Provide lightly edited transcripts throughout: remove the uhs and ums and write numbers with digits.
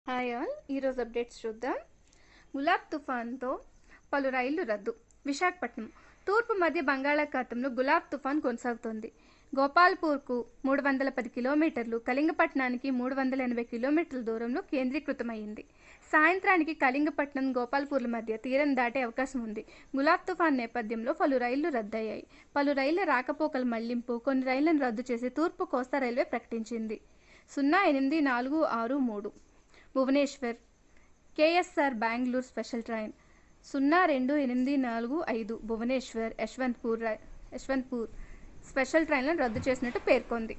Hi all, ఈరోజు updates చూద్దాం. గులాబ్ తుఫాన్తో పలు రైళ్లు రద్దు. విశాఖపట్నం తూర్పు మధ్య బంగాళాఖాతంలో గులాబ్ తుఫాన్ కొనసాగుతోంది. గోపాల్పూర్కు 310 కిలోమీటర్లు, కళింగపట్నానికి 380 కిలోమీటర్ల దూరంలో కేంద్రీకృతమైంది. సాయంత్రానికి కళింగపట్నం, గోపాల్పూర్ల మధ్య తీరం దాటే అవకాశం ఉంది. గులాబ్ తుఫాన్ నేపథ్యంలో పలు రైళ్లు రద్దయ్యాయి. పలు రైళ్ల రాకపోకల మళ్లింపు, కొన్ని రైళ్లను రద్దు చేసి తూర్పు కోస్తా రైల్వే ప్రకటించింది. 08463 Bhubaneswar KSR Bengaluru special train 02845 Bhubaneswar Yesvantpur special ట్రైన్లను రద్దు చేసినట్టు పేర్కొంది.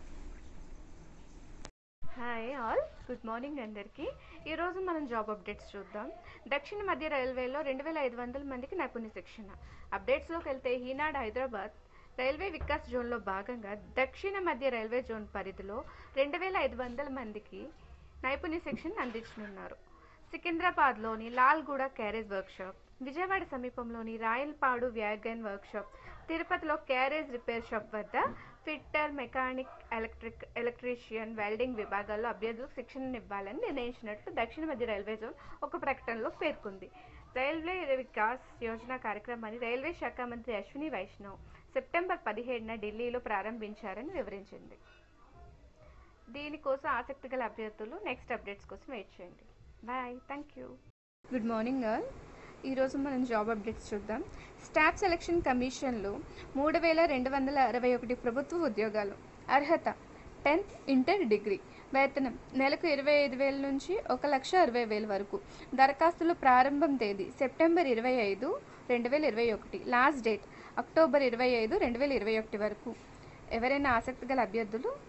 హాయ్ ఆల్, గుడ్ మార్నింగ్ అందరికీ. ఈరోజు మనం జాబ్ అప్డేట్స్ చూద్దాం. దక్షిణ మధ్య రైల్వేలో 2500 మందికి నైపుణ్య శిక్షణ. అప్డేట్స్లోకి వెళ్తే, ఈనాడు హైదరాబాద్ రైల్వే వికాస్ జోన్లో భాగంగా దక్షిణ మధ్య రైల్వే జోన్ పరిధిలో 2500 మందికి నైపుణ్య శిక్షణ అందించనున్నారు. సికింద్రాబాద్లోని లాల్గూడ క్యారేజ్ వర్క్షాప్, విజయవాడ సమీపంలోని రాయలపాడు వ్యాగన్ వర్క్షాప్, తిరుపతిలో క్యారేజ్ రిపేర్ షాప్ వద్ద ఫిట్టర్, మెకానిక్, ఎలక్ట్రీషియన్, వెల్డింగ్ విభాగాల్లో అభ్యర్థులకు శిక్షణనివ్వాలని నిర్ణయించినట్లు దక్షిణ మధ్య రైల్వే జోన్ ఒక ప్రకటనలో పేర్కొంది. రైల్వే వికాస్ యోజన కార్యక్రమాన్ని రైల్వే శాఖ మంత్రి అశ్విని వైష్ణవ్ సెప్టెంబర్ 17న ఢిల్లీలో ప్రారంభించారని వివరించింది. దీనికోసం ఆసక్తి గల అభ్యర్థులు నెక్స్ట్ అప్డేట్స్ కోసం వెయిట్ చేయండి. Bye, thank you. Good morning all, ఈరోజు మనం జాబ్ అప్డేట్స్ చూద్దాం. స్టాఫ్ సెలక్షన్ కమిషన్లో 3261 ప్రభుత్వ ఉద్యోగాలు. అర్హత 10th ఇంటర్ డిగ్రీ. వేతనం నెలకు 25,000 నుంచి 1,60,000 వరకు. దరఖాస్తుల ప్రారంభం తేదీ సెప్టెంబర్ 25, 2021. లాస్ట్ డేట్ అక్టోబర్ 25, 2021 వరకు. ఎవరైనా ఆసక్తి గల అభ్యర్థులు